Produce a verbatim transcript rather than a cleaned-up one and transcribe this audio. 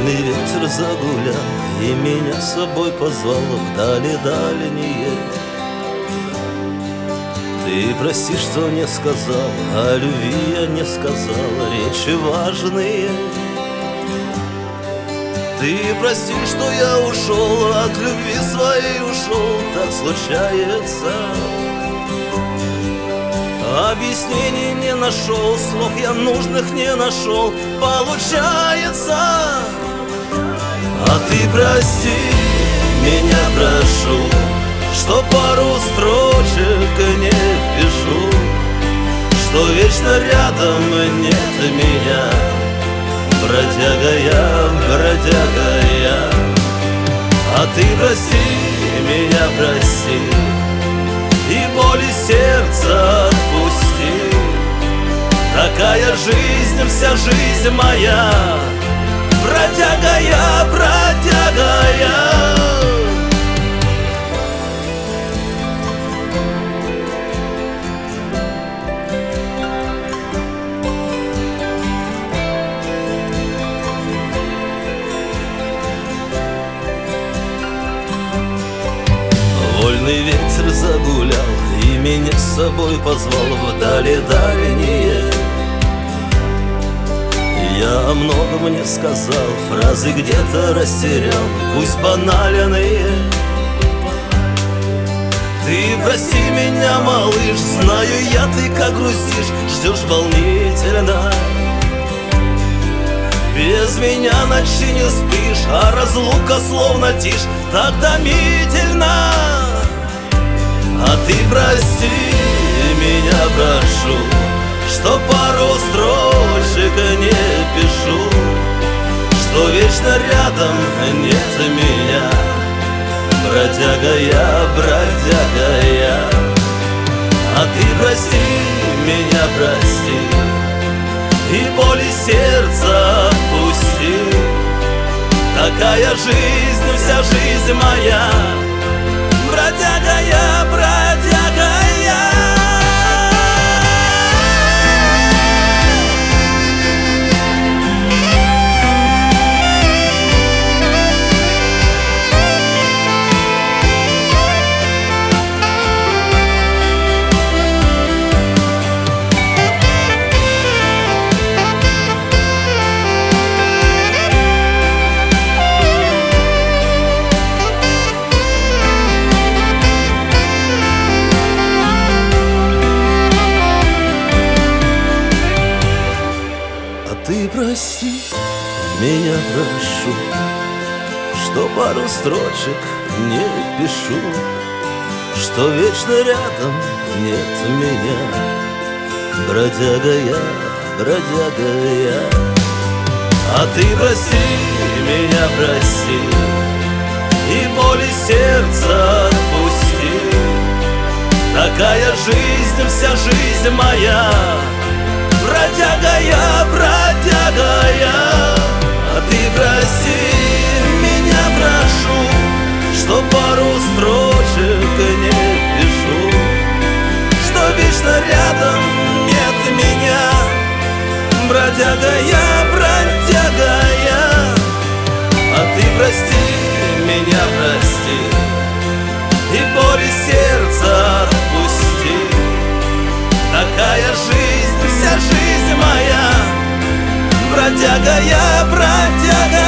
Вольный ветер загулял и меня с собой позвал вдали дальние. Ты прости, что не сказал, о любви я не сказал речи важные. Ты прости, что я ушел, от любви своей ушел, так случается. Объяснений не нашел, слов я нужных не нашел, получается. А ты прости, меня прошу, что пару строчек не пишу, что вечно рядом нет меня. Бродяга я, бродяга я. А ты прости, меня прости, и боли сердца отпусти. Такая жизнь, вся жизнь моя. Бродяга я, бродяга я. Вольный ветер загулял и меня с собой позвал вдали дальние. Я о многом не сказал, фразы где-то растерял, пусть банальные. Ты прости меня, малыш, знаю я, ты как грустишь, ждешь волнительно. Без меня ночи не спишь, а разлука словно тишь, так томительно. А ты прости, меня прошу, что пару строчек не пишу, что вечно рядом нет меня. Бродяга я, бродяга я. А ты прости, меня прости, и боли сердца отпусти. Такая жизнь, вся жизнь моя. Бродяга я, бродяга я. Ты прости, меня прошу, что пару строчек не пишу, что вечно рядом нет меня. Бродяга я, бродяга я. А ты прости, меня прости, и боли сердца отпусти. Такая жизнь, вся жизнь моя. Бродяга я, бродяга я. А ты прости, меня прошу, что пару строчек не пишу, что вечно рядом нет меня. Бродяга я, бродяга я. А ты прости, меня прости, и боли сердца отпусти. Такая жизнь, вся жизнь моя. Бродяга я, бродяга